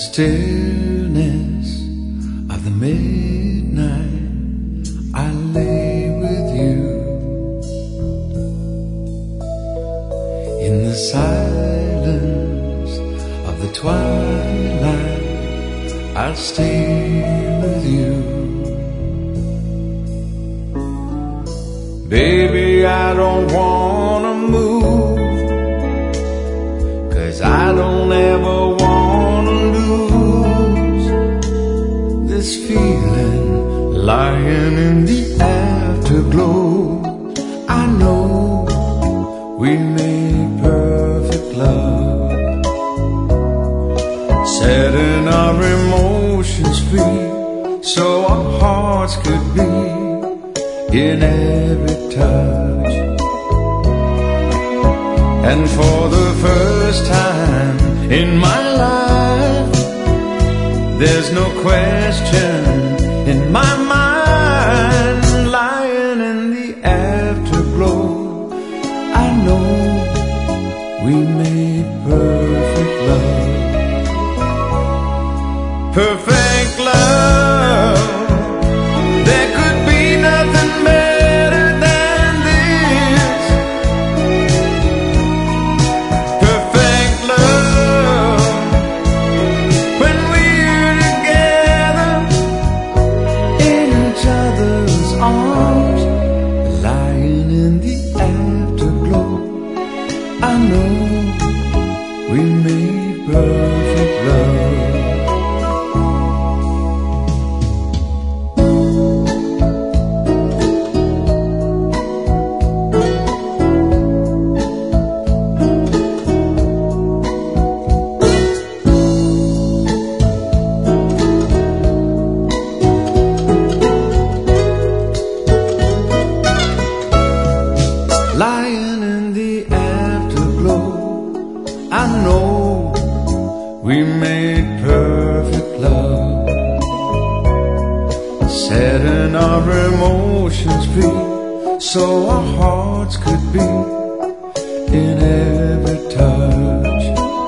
stillness of the midnight, I lay with you. In the silence of the twilight, I'll stay with you. Baby, I don't wanna move, 'cause I don't ever wanna lose this feeling lying in the afterglow. I know we made perfect love, setting our emotions free so our hearts could be in every touch. And for the first time in my life, there's no question in my mind. Lying in the afterglow, I know we made perfect love. Perfect love. There could be nothing better than this. Perfect love. When we're together in each other's arms, lying in the afterglow, I know we made perfect love. Lying in the afterglow, I know we made perfect love, setting our emotions free so our hearts could beat in every touch.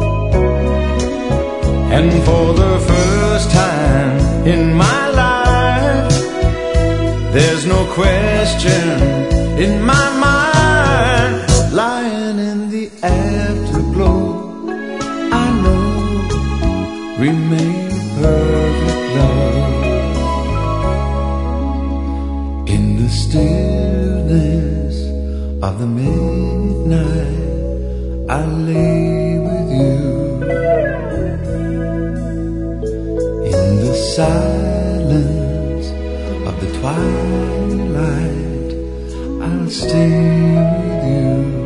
And for the first time in my life, there's no question in my mind. Lying in the afterglow, I know we made perfect love. In the stillness of the midnight, I lay with you. In the silence of the twilight, I'll stay with you.